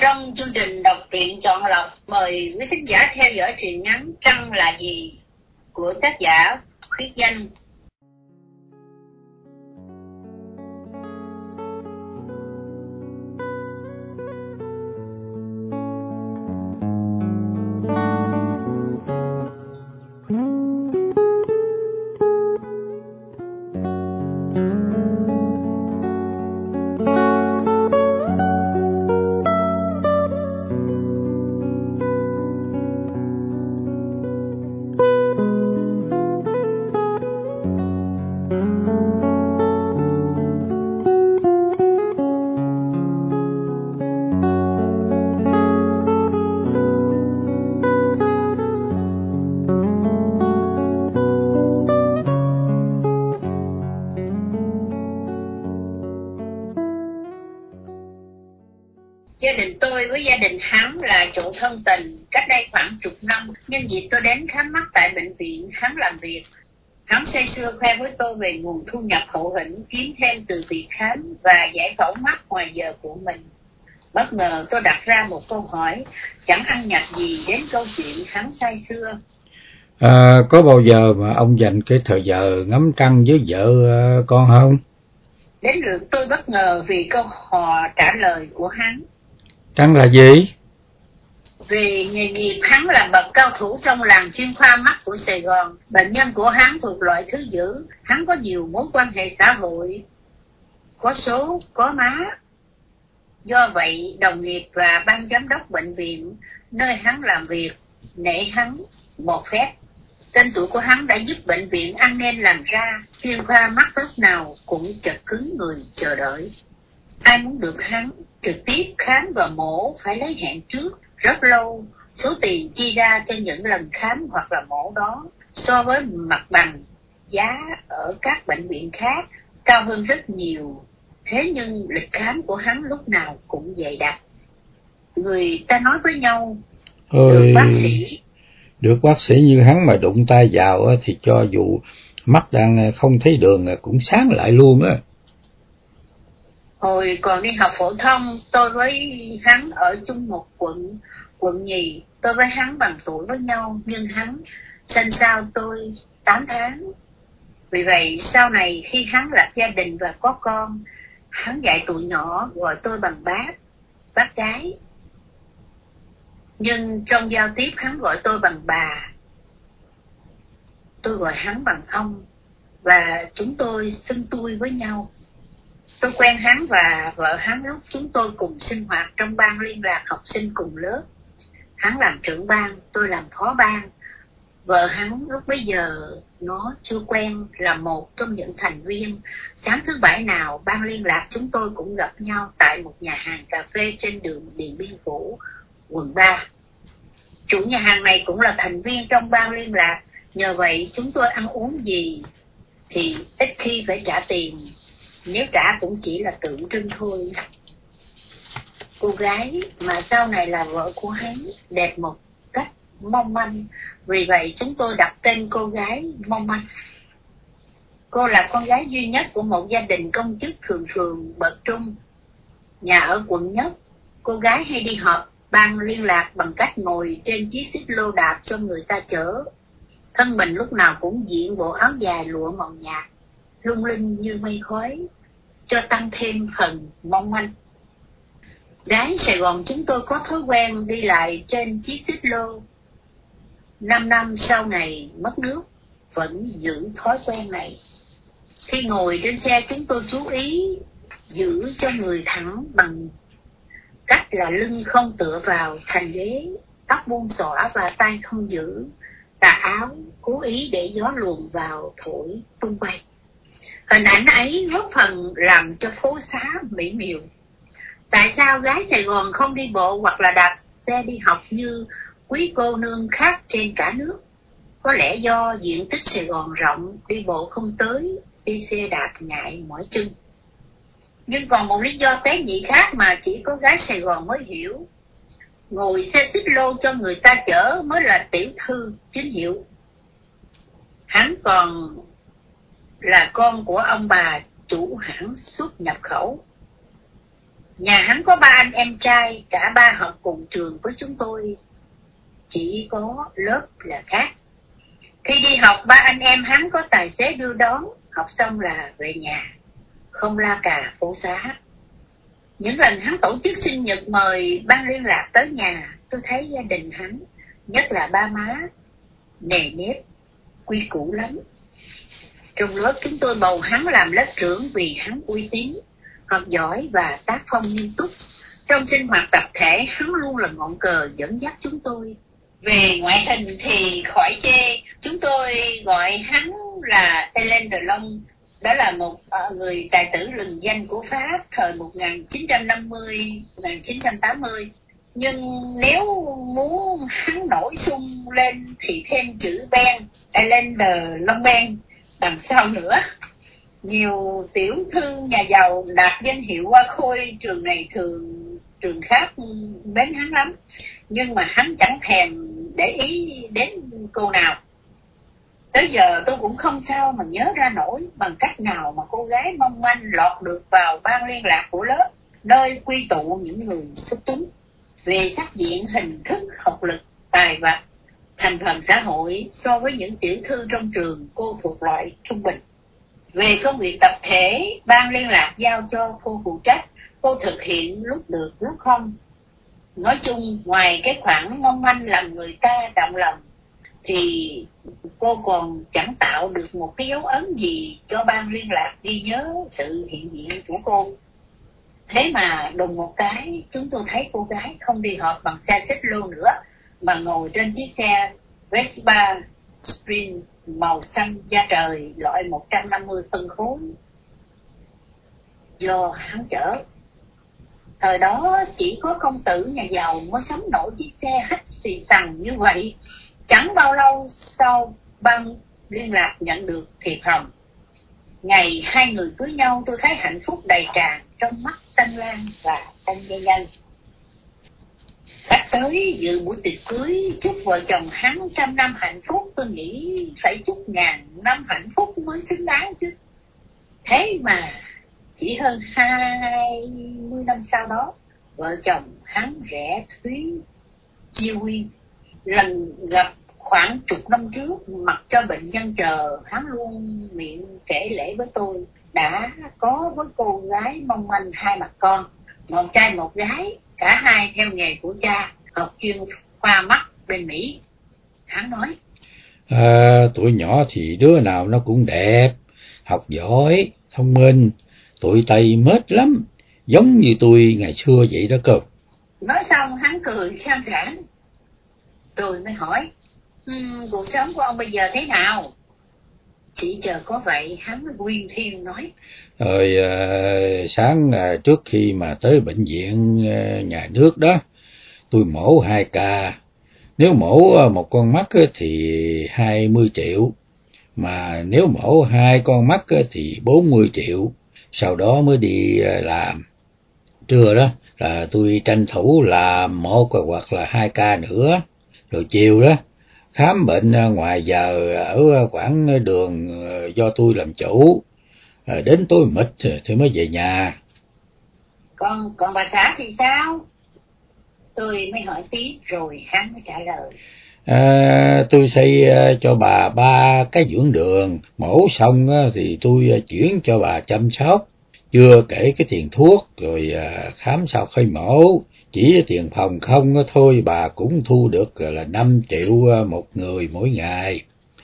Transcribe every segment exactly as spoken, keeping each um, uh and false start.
Trong chương trình đọc truyện chọn lọc, mời quý khán giả theo dõi truyện ngắn Trăng là gì của tác giả Khuyết Danh. Gia đình tôi với gia đình hắn là chỗ thân tình cách đây khoảng chục năm. Nhân dịp tôi đến khám mắt tại bệnh viện hắn làm việc, hắn say sưa khoe với tôi về nguồn thu nhập hậu hĩnh kiếm thêm từ việc khám và giải phẫu mắt ngoài giờ của mình. Bất ngờ tôi đặt ra một câu hỏi chẳng ăn nhập gì đến câu chuyện hắn say sưa. À, có bao giờ mà ông dành cái thời giờ ngắm trăng với vợ con không? Đến lượt tôi bất ngờ vì câu hỏi trả lời của hắn. Trăng là gì? Vì nghề nghiệp hắn là bậc cao thủ trong làng chuyên khoa mắt của Sài Gòn. Bệnh nhân của hắn thuộc loại thứ dữ. Hắn có nhiều mối quan hệ xã hội, có số, có má. Do vậy, đồng nghiệp và ban giám đốc bệnh viện nơi hắn làm việc nể hắn một phép. Tên tuổi của hắn đã giúp bệnh viện ăn nên làm ra. Chuyên khoa mắt lúc nào cũng chật cứng người chờ đợi. Ai muốn được hắn trực tiếp khám và mổ phải lấy hẹn trước rất lâu. Số tiền chi ra cho những lần khám hoặc là mổ đó so với mặt bằng giá ở các bệnh viện khác cao hơn rất nhiều. Thế nhưng lịch khám của hắn lúc nào cũng dày đặc. Người ta nói với nhau, Ôi, được bác sĩ được bác sĩ như hắn mà đụng tay vào thì cho dù mắt đang không thấy đường cũng sáng lại luôn á. Hồi còn đi học phổ thông, tôi với hắn ở chung một quận, quận nhì. Tôi với hắn bằng tuổi với nhau, nhưng hắn sinh sau tôi tám tháng. Vì vậy, sau này khi hắn lập gia đình và có con, hắn dạy tụi nhỏ gọi tôi bằng bác, bác gái. Nhưng trong giao tiếp hắn gọi tôi bằng bà. Tôi gọi hắn bằng ông, và chúng tôi xưng tui với nhau. Tôi quen hắn và vợ hắn lúc chúng tôi cùng sinh hoạt trong ban liên lạc học sinh cùng lớp. Hắn làm trưởng ban, tôi làm phó ban. Vợ hắn lúc bấy giờ nó chưa quen là một trong những thành viên. Sáng thứ bảy nào ban liên lạc chúng tôi cũng gặp nhau tại một nhà hàng cà phê trên đường Điện Biên Phủ, quận ba. Chủ nhà hàng này cũng là thành viên trong ban liên lạc. Nhờ vậy chúng tôi ăn uống gì thì ít khi phải trả tiền. Nếu trả cũng chỉ là tượng trưng thôi. Cô gái mà sau này là vợ của hắn đẹp một cách mong manh. Vì vậy chúng tôi đặt tên cô gái mong manh. Cô là con gái duy nhất của một gia đình công chức thường thường bậc trung, nhà ở quận Nhất. Cô gái hay đi họp ban liên lạc bằng cách ngồi trên chiếc xích lô đạp cho người ta chở. Thân mình lúc nào cũng diện bộ áo dài lụa màu nhạt, lung linh như mây khói, cho tăng thêm phần mong manh. Gái Sài Gòn chúng tôi có thói quen đi lại trên chiếc xích lô. Năm năm sau ngày mất nước vẫn giữ thói quen này. Khi ngồi trên xe chúng tôi chú ý giữ cho người thẳng bằng cách là lưng không tựa vào thành ghế, tóc buông xõa và tay không giữ, tà áo cố ý để gió luồn vào thổi tung bay. Hình ảnh ấy góp phần làm cho phố xá mỹ miều. Tại sao gái Sài Gòn không đi bộ hoặc là đạp xe đi học như quý cô nương khác trên cả nước? Có lẽ do diện tích Sài Gòn rộng, đi bộ không tới, đi xe đạp ngại mỏi chân. Nhưng còn một lý do tế nhị khác mà chỉ có gái Sài Gòn mới hiểu. Ngồi xe xích lô cho người ta chở mới là tiểu thư chính hiệu. Hắn còn là con của ông bà chủ hãng xuất nhập khẩu. Nhà hắn có ba anh em trai, cả ba học cùng trường với chúng tôi, chỉ có lớp là khác. Khi đi học, ba anh em hắn có tài xế đưa đón, học xong là về nhà, không la cà phố xá. Những lần hắn tổ chức sinh nhật mời ban liên lạc tới nhà, tôi thấy gia đình hắn, nhất là ba má, nề nếp, quy củ lắm. Trong lớp chúng tôi bầu hắn làm lớp trưởng vì hắn uy tín, học giỏi và tác phong nghiêm túc. Trong sinh hoạt tập thể, hắn luôn là ngọn cờ dẫn dắt chúng tôi. Về ngoại hình thì khỏi chê, chúng tôi gọi hắn là Alain Delon. Đó là một uh, người tài tử lừng danh của Pháp thời một nghìn chín trăm năm mươi đến một nghìn chín trăm tám mươi. Nhưng nếu muốn hắn nổi sung lên thì thêm chữ Ben, Alain Delon Ben đằng sau nữa. Nhiều tiểu thư nhà giàu đạt danh hiệu hoa khôi trường này thường trường khác mến hắn lắm, nhưng mà hắn chẳng thèm để ý đến cô nào. Tới giờ tôi cũng không sao mà nhớ ra nổi bằng cách nào mà cô gái mong manh lọt được vào ban liên lạc của lớp, nơi quy tụ những người xuất chúng. Về sắc diện, hình thức, học lực, tài vật, thành phần xã hội, so với những tiểu thư trong trường, cô thuộc loại trung bình. Về công việc tập thể, ban liên lạc giao cho cô phụ trách, cô thực hiện lúc được lúc không. Nói chung, ngoài cái khoản mong manh làm người ta động lòng, thì cô còn chẳng tạo được một cái dấu ấn gì cho ban liên lạc ghi nhớ sự hiện diện của cô. Thế mà đùng một cái, chúng tôi thấy cô gái không đi họp bằng xe xích lô nữa, mà ngồi trên chiếc xe Vespa Sprint màu xanh da trời loại một trăm năm mươi phân khối do hắn chở. Thời đó chỉ có công tử nhà giàu mới sắm nổi chiếc xe hách xì xằng như vậy. Chẳng bao lâu sau, ban liên lạc nhận được thiệp hồng. Ngày hai người cưới nhau, tôi thấy hạnh phúc đầy tràn trong mắt Tân Lan và Tân Gia Nhân. Sắp tới dự buổi tiệc cưới, chúc vợ chồng hắn trăm năm hạnh phúc, tôi nghĩ phải chúc ngàn năm hạnh phúc mới xứng đáng chứ. Thế mà chỉ hơn hai mươi năm sau đó, vợ chồng hắn rẽ Thúy chia huy. Lần gặp khoảng chục năm trước, mặc cho bệnh nhân chờ, hắn luôn miệng kể lể với tôi đã có với cô gái mong manh hai mặt con, một trai một gái, cả hai theo nghề của cha, học chuyên khoa mắt bên Mỹ. Hắn nói, à, tuổi nhỏ thì đứa nào nó cũng đẹp, học giỏi, thông minh, tụi Tây mết lắm, giống như tôi ngày xưa vậy đó cơ. Nói xong hắn cười sang sảng. Tôi mới hỏi, um, cuộc sống của ông bây giờ thế nào? Chỉ chờ có vậy, hắn quyên thiên nói. Rồi à, sáng à, trước khi mà tới bệnh viện à, nhà nước đó, tôi mổ hai ca. Nếu mổ một con mắt thì hai mươi triệu, mà nếu mổ hai con mắt thì bốn mươi triệu. Sau đó mới đi làm. Trưa đó là tôi tranh thủ làm một hoặc là hai ca nữa. Rồi chiều đó khám bệnh ngoài giờ ở quảng đường do tôi làm chủ. Đến tối mịt thì mới về nhà. Còn, còn bà xã thì sao? Tôi mới hỏi tiếp rồi hắn mới trả lời. À, tôi xây cho bà ba cái dưỡng đường, mổ xong thì tôi chuyển cho bà chăm sóc, chưa kể cái tiền thuốc rồi khám sau khi mổ. Chỉ tiền phòng không thôi bà cũng thu được là năm triệu một người mỗi ngày.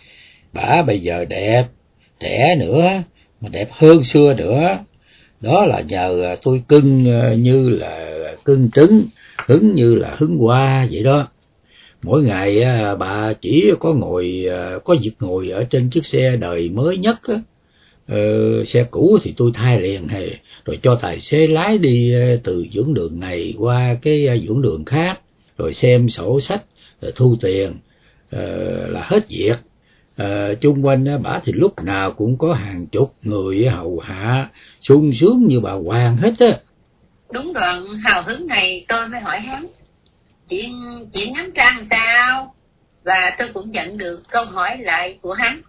Bà bây giờ đẹp, trẻ nữa, mà đẹp hơn xưa nữa. Đó là nhờ tôi cưng như là cưng trứng, hứng như là hứng hoa vậy đó. Mỗi ngày bà chỉ có ngồi, có việc ngồi ở trên chiếc xe đời mới nhất á. Ờ, xe cũ thì tôi thay liền hề, rồi cho tài xế lái đi từ dưỡng đường này qua cái dưỡng đường khác, rồi xem sổ sách, rồi thu tiền, ờ, là hết việc. Ờ, chung quanh bả thì lúc nào cũng có hàng chục người hầu hạ, sung sướng như bà hoàng hết á. Đúng đoạn hào hứng này tôi mới hỏi hắn, chuyện chuyện ngắm trăng sao? Và tôi cũng nhận được câu hỏi lại của hắn.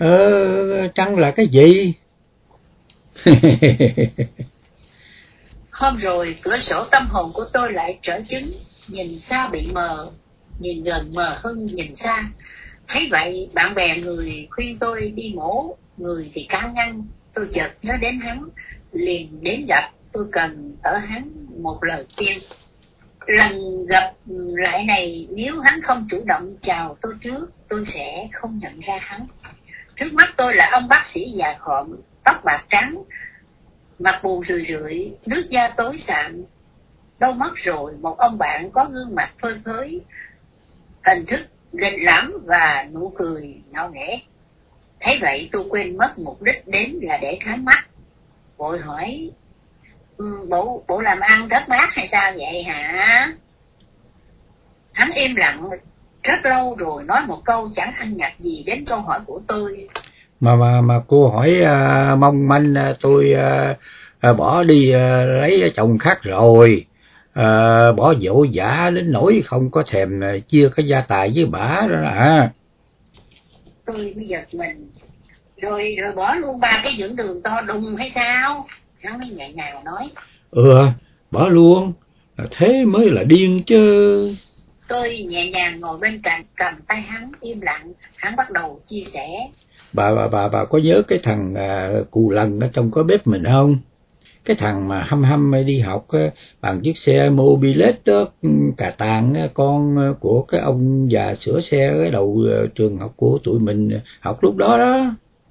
Ờ, trăng là cái gì? Hôm rồi cửa sổ tâm hồn của tôi lại trở chứng, nhìn xa bị mờ, nhìn gần mờ hơn nhìn xa. Thấy vậy, bạn bè người khuyên tôi đi mổ, người thì can ngăn. Tôi chợt nhớ đến hắn, liền đến gặp. Tôi cần ở hắn một lời khuyên. Lần gặp lại này, nếu hắn không chủ động chào tôi trước, tôi sẽ không nhận ra hắn. Trước mắt tôi là ông bác sĩ già khòm, tóc bạc trắng, mặt buồn rười rượi, nước da tối sạm. Đâu mất rồi một ông bạn có gương mặt phơi phới, hình thức lịch lãm và nụ cười ngạo nghễ. Thấy vậy tôi quên mất mục đích đến là để khám mắt. Vội hỏi, bộ, bộ làm ăn thất bát hay sao vậy hả? Hắn im lặng rất lâu rồi nói một câu chẳng ăn nhập gì đến câu hỏi của tôi. Mà mà mà cô hỏi uh, mong manh uh, tôi uh, uh, bỏ đi uh, lấy chồng khác rồi. Uh, bỏ dỗ dã đến nỗi không có thèm uh, chia cái gia tài với bả đó hả? Tôi mới giật mình. Rồi rồi bỏ luôn ba cái dưỡng đường to đùng hay sao? Hắn mới nhẹ nhàng nói. Ừ, bỏ luôn. Thế mới là điên chứ. Tôi nhẹ nhàng ngồi bên cạnh, cầm tay hắn im lặng. Hắn bắt đầu chia sẻ. Bà bà bà bà có nhớ cái thằng uh, cù lần ở trong cái bếp mình không? Cái thằng mà hăm hăm đi học uh, bằng chiếc xe mobilet đó, cà tàng uh, con uh, của cái ông già sửa xe ở đầu uh, trường học của tụi mình uh, học lúc đó đó.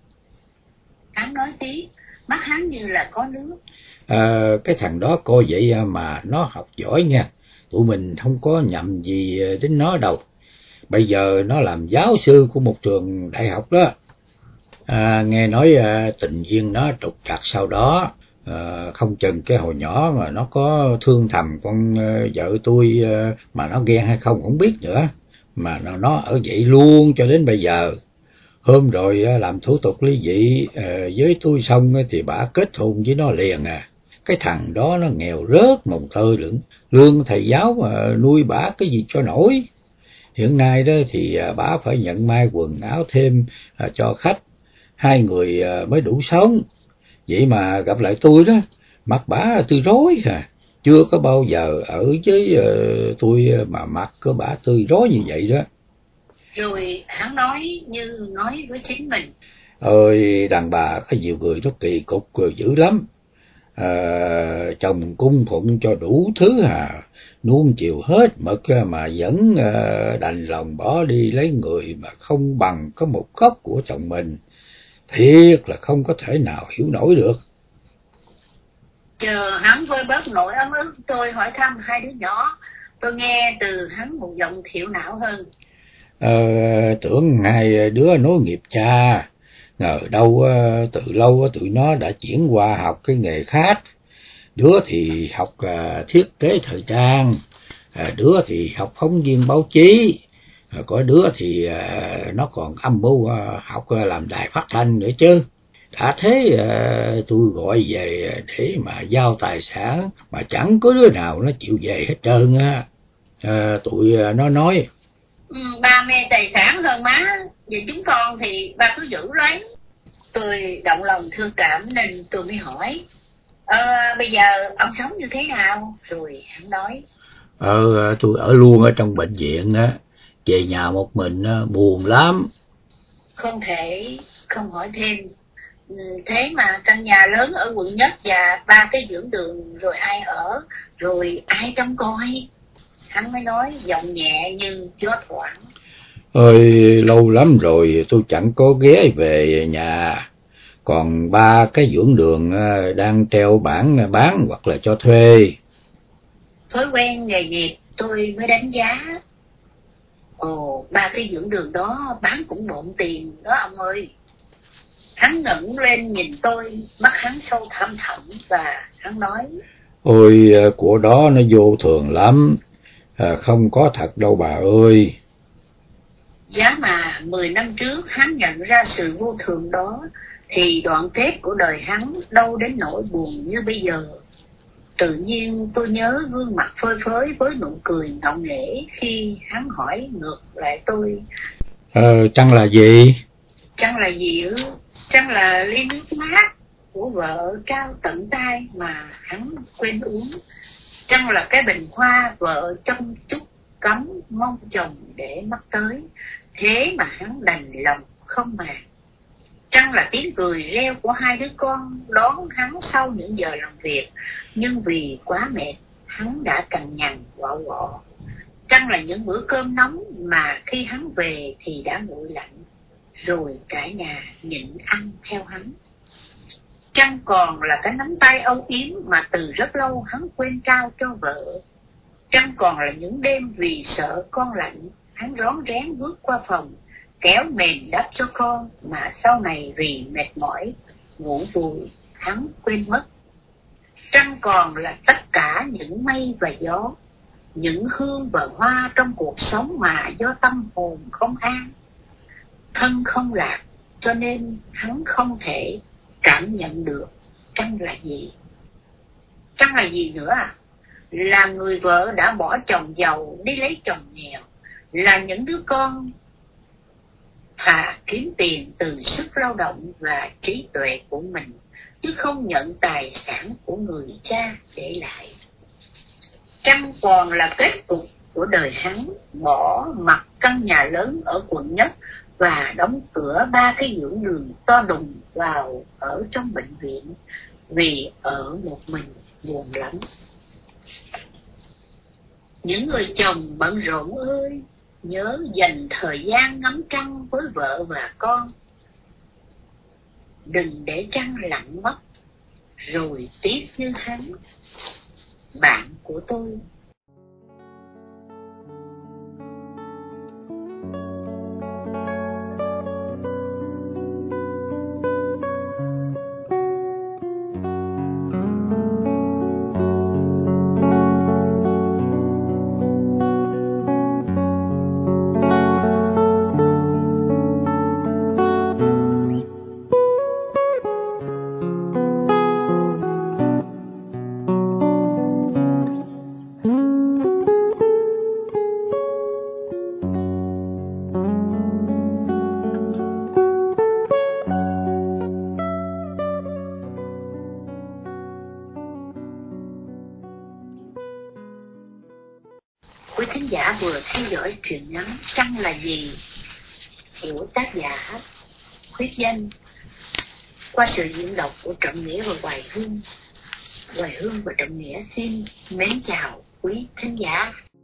Hắn nói tí, mắt hắn như là có nước. À, cái thằng đó coi vậy mà nó học giỏi nha. Tụi mình không có nhầm gì đến nó đâu. Bây giờ nó làm giáo sư của một trường đại học đó. À, nghe nói à, tình duyên nó trục trặc sau đó. À, không chừng cái hồi nhỏ mà nó có thương thầm con à, vợ tôi à, mà nó ghen hay không không biết nữa. Mà nó, nó ở vậy luôn cho đến bây giờ. Hôm rồi à, làm thủ tục ly dị à, với tôi xong thì bà kết hôn với nó liền à. Cái thằng đó nó nghèo rớt mồng tơi lửng, lương thầy giáo mà nuôi bả cái gì cho nổi. Hiện nay đó thì bả phải nhận may quần áo thêm à, cho khách, hai người à, mới đủ sống. Vậy mà gặp lại tôi đó, mặt bả tươi rói à, chưa có bao giờ ở với à, tôi mà mặt của bả tươi rói như vậy đó. Rồi hắn nói như nói với chính mình. Ơi, đàn bà có nhiều người nó kỳ cục dữ lắm. À, chồng cung phụng cho đủ thứ à, nuông chiều hết mực mà vẫn à, đành lòng bỏ đi lấy người mà không bằng có một góc của chồng mình. Thiệt là không có thể nào hiểu nổi được. Chờ hắn vơi bớt nỗi ấm ức, tôi hỏi thăm hai đứa nhỏ. Tôi nghe từ hắn một giọng thiểu não hơn. À, tưởng hai đứa nối nghiệp cha, ngờ đâu từ lâu tụi nó đã chuyển qua học cái nghề khác. Đứa thì học uh, thiết kế thời trang, uh, đứa thì học phóng viên báo chí, uh, có đứa thì uh, nó còn âm mưu uh, học uh, làm đài phát thanh nữa chứ. Đã thế uh, tôi gọi về để mà giao tài sản mà chẳng có đứa nào nó chịu về hết trơn á. Uh, tụi uh, nó nói ừ, ba mê tài sản hơn má, về chúng con thì ba cứ giữ lấy. Tôi động lòng thương cảm nên tôi mới hỏi. Ờ, bây giờ ông sống như thế nào? Rồi hắn nói. Ờ, tôi ở luôn ở trong bệnh viện á, về nhà một mình á, buồn lắm. Không thể không hỏi thêm. Thế mà căn nhà lớn ở quận nhất và ba cái dưỡng đường rồi ai ở, rồi ai trông coi? Hắn mới nói giọng nhẹ như gió thoảng. Ơi, lâu lắm rồi tôi chẳng có ghé về nhà. Còn ba cái dưỡng đường đang treo bảng bán hoặc là cho thuê. Thói quen nghề nghiệp tôi mới đánh giá. Ồ, ba cái dưỡng đường đó bán cũng bộn tiền đó ông ơi. Hắn ngẩng lên nhìn tôi, mắt hắn sâu thẳm thẳm và hắn nói. Ôi, của đó nó vô thường lắm, à, không có thật đâu bà ơi. Giá mà mười năm trước hắn nhận ra sự vô thường đó, thì đoạn kết của đời hắn đâu đến nỗi buồn như bây giờ. Tự nhiên tôi nhớ gương mặt phơi phới với nụ cười ngạo nghễ khi hắn hỏi ngược lại tôi. Ờ, chăng là gì? Chăng là gì ư? Chăng là ly nước mát? của vợ trao tận tay mà hắn quên uống. Trăng là cái bình hoa vợ chăm chút cấm mong chồng để mắt tới, thế mà hắn đành lòng không màng. Trăng là tiếng cười reo của hai đứa con đón hắn sau những giờ làm việc, nhưng vì quá mệt, hắn đã cằn nhằn quọ quọ. Trăng là những bữa cơm nóng mà khi hắn về thì đã nguội lạnh, rồi cả nhà nhịn ăn theo hắn. Trăng còn là cái nắm tay âu yếm mà từ rất lâu hắn quên trao cho vợ. Trăng còn là những đêm vì sợ con lạnh, hắn rón rén bước qua phòng, kéo mền đắp cho con, mà sau này vì mệt mỏi, ngủ vùi, hắn quên mất. Trăng còn là tất cả những mây và gió, những hương và hoa trong cuộc sống mà do tâm hồn không an, thân không lạc, cho nên hắn không thể cảm nhận được trăng là gì. Trăng là gì nữa à? Là người vợ đã bỏ chồng giàu đi lấy chồng nghèo, là những đứa con thà kiếm tiền từ sức lao động và trí tuệ của mình, chứ không nhận tài sản của người cha để lại. Trăng còn là kết cục của đời hắn bỏ mặc căn nhà lớn ở quận nhất và đóng cửa ba cái dưỡng đường to đùng vào ở trong bệnh viện, vì ở một mình buồn lắm. Những người chồng bận rộn ơi, nhớ dành thời gian ngắm trăng với vợ và con. Đừng để trăng lặng mất rồi tiếc như hắn, bạn của tôi. Quý thính giả vừa theo dõi truyện ngắn Trăng là gì của tác giả Khuyết Danh qua sự diễn đọc của Trọng Nghĩa và Hoài Hương. Hoài Hương và Trọng Nghĩa xin mến chào quý thính giả.